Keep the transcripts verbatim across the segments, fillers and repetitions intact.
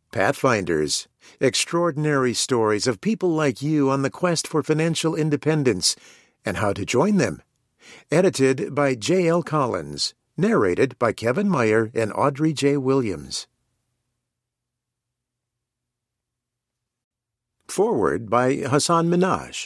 Pathfinders, extraordinary stories of people like you on the quest for financial independence and how to join them. Edited by J L Collins. Narrated by Kevin Meyer and Audrey J. Williams. Foreword by Hassan Minhaj.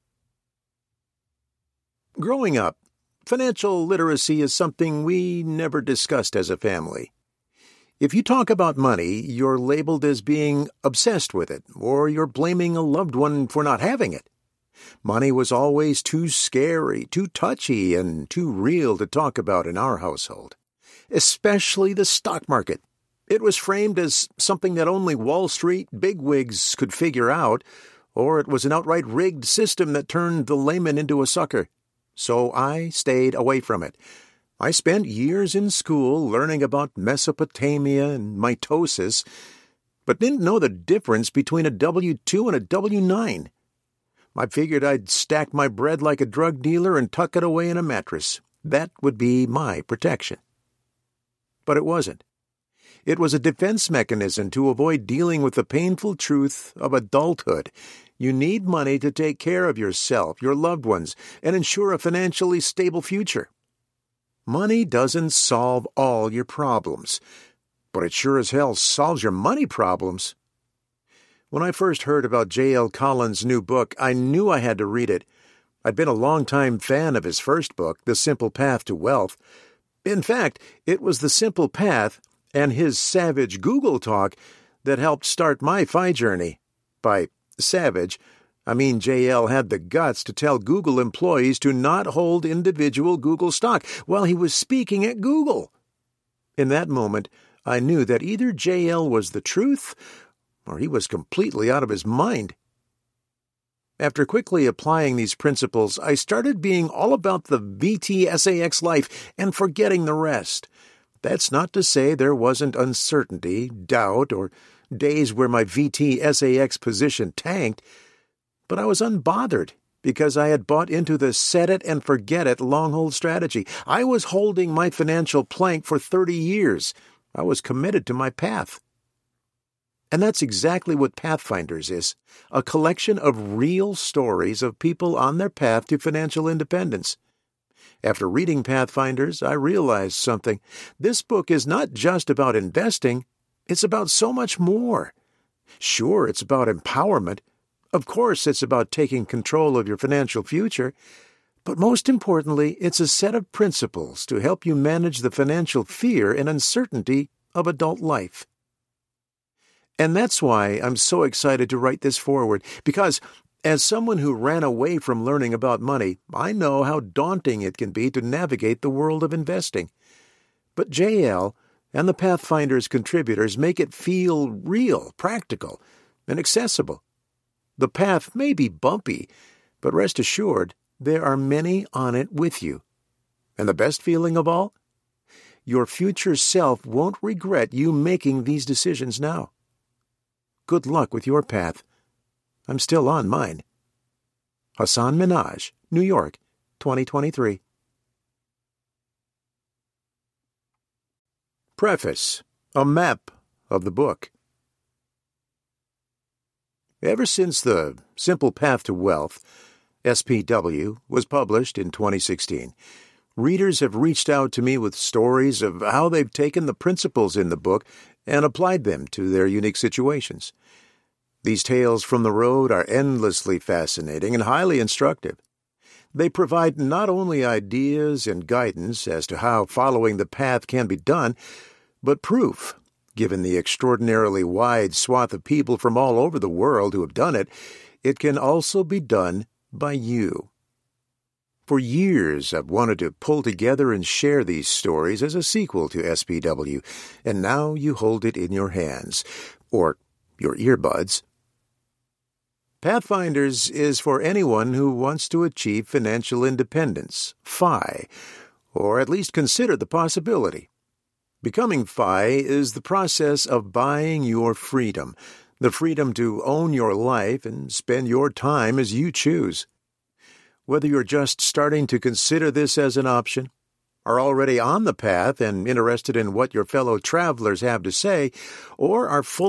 Growing up, financial literacy is something we never discussed as a family. If you talk about money, you're labeled as being obsessed with it, or you're blaming a loved one for not having it. Money was always too scary, too touchy, and too real to talk about in our household. Especially the stock market. It was framed as something that only Wall Street bigwigs could figure out, or it was an outright rigged system that turned the layman into a sucker. So I stayed away from it. I spent years in school learning about Mesopotamia and mitosis, but didn't know the difference between a W two and a W nine. I figured I'd stack my bread like a drug dealer and tuck it away in a mattress. That would be my protection. But it wasn't. It was a defense mechanism to avoid dealing with the painful truth of adulthood. You need money to take care of yourself, your loved ones, and ensure a financially stable future. Money doesn't solve all your problems, but it sure as hell solves your money problems. When I first heard about J L Collins' new book, I knew I had to read it. I'd been a long-time fan of his first book, The Simple Path to Wealth. In fact, it was The Simple Path and his savage Google talk that helped start my F I journey. By savage, I mean J L had the guts to tell Google employees to not hold individual Google stock while he was speaking at Google. In that moment, I knew that either J L was the truth or he was completely out of his mind. After quickly applying these principles, I started being all about the V T S A X life and forgetting the rest. That's not to say there wasn't uncertainty, doubt, or days where my V T S A X position tanked, but I was unbothered because I had bought into the set-it-and-forget-it long-hold strategy. I was holding my financial plank for thirty years. I was committed to my path. And that's exactly what Pathfinders is, a collection of real stories of people on their path to financial independence. After reading Pathfinders, I realized something. This book is not just about investing, it's about so much more. Sure, it's about empowerment. Of course, it's about taking control of your financial future. But most importantly, it's a set of principles to help you manage the financial fear and uncertainty of adult life. And that's why I'm so excited to write this foreword, because as someone who ran away from learning about money, I know how daunting it can be to navigate the world of investing. But J L and the Pathfinders contributors make it feel real, practical, and accessible. The path may be bumpy, but rest assured, there are many on it with you. And the best feeling of all? Your future self won't regret you making these decisions now. Good luck with your path. I'm still on mine. Hassan Minhaj, New York, twenty twenty-three. Preface. A map of the book. Ever since The Simple Path to Wealth, S P W, was published in twenty sixteen, readers have reached out to me with stories of how they've taken the principles in the book and applied them to their unique situations. These tales from the road are endlessly fascinating and highly instructive. They provide not only ideas and guidance as to how following the path can be done, but proof, given the extraordinarily wide swath of people from all over the world who have done it, it can also be done by you. For years, I've wanted to pull together and share these stories as a sequel to S P W, and now you hold it in your hands, or your earbuds. Pathfinders is for anyone who wants to achieve financial independence, F I, or at least consider the possibility. Becoming F I is the process of buying your freedom, the freedom to own your life and spend your time as you choose. Whether you're just starting to consider this as an option, are already on the path and interested in what your fellow travelers have to say, or are fully